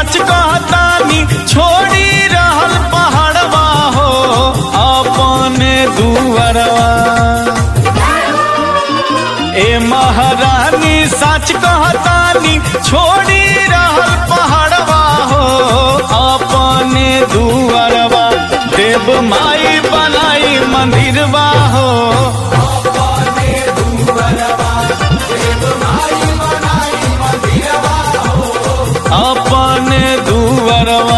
सच कहतानी छोड़ी रहल पहाड़वा हो अपने दुअरवा। ए महारानी सच कहतानी छोड़ी रहल पहाड़वा हो अपने दुअरवा। देव माई बनाई मंदिरवा हो अपने दुअरवा। देव माई बनाई मंदिरवा हो अपने दुअरवा।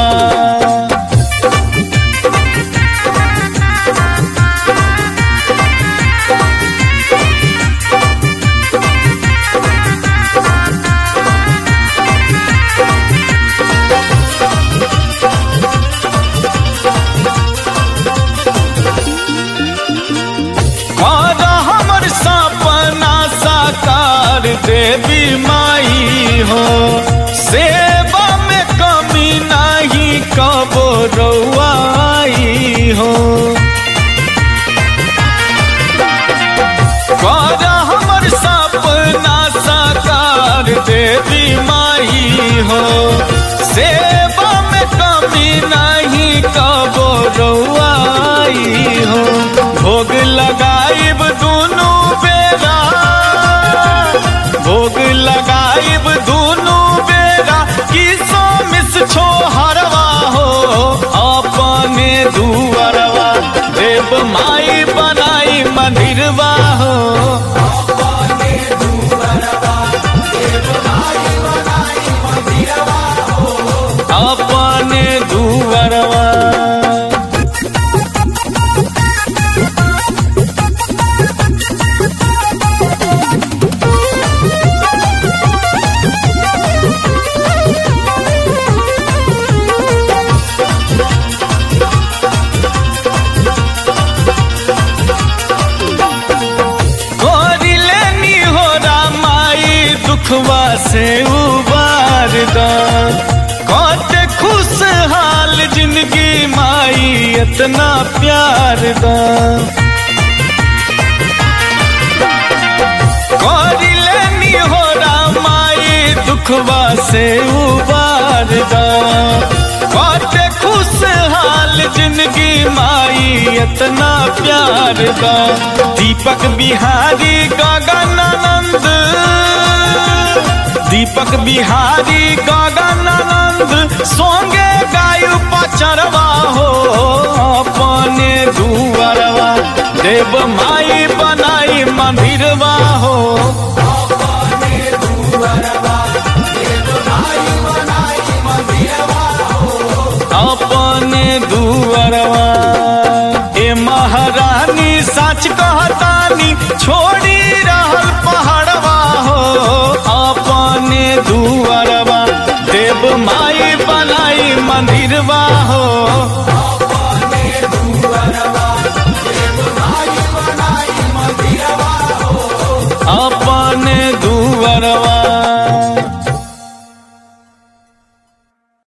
देवी माई हो सेवा में कमी नहीं कबो रउआई हो। कर हमर सपना साकार देवी माई हो सेवा में कमी नहीं कबो रउआई हो। भोग लगाइब दुनू बेरा भोग लगाइब दुनू बेरा किसो मिस छोहरवा हो अपने दुअरवा। देव माई बनाई मंदिरवा हो अपने दुअरवा। देव माई बनाई मंदिरवा हो अपने दुअरवा। दुखवा से उबार दा कते खुशहाल जिंदगी माई इतना प्यार दा। करी लेनी हो माई दुखवा से उबार दा कते खुशहाल जिंदगी माई इतना प्यार दा। दीपक बिहारी गगनानंद दीपक बिहारी गगनानंद सोंगे गायु पचरवा हो अपने दुअरवा। देव माई बनाई मंदिरवा हो अपने दुअरवा। देव माई बनाई मंदिरवा हो अपने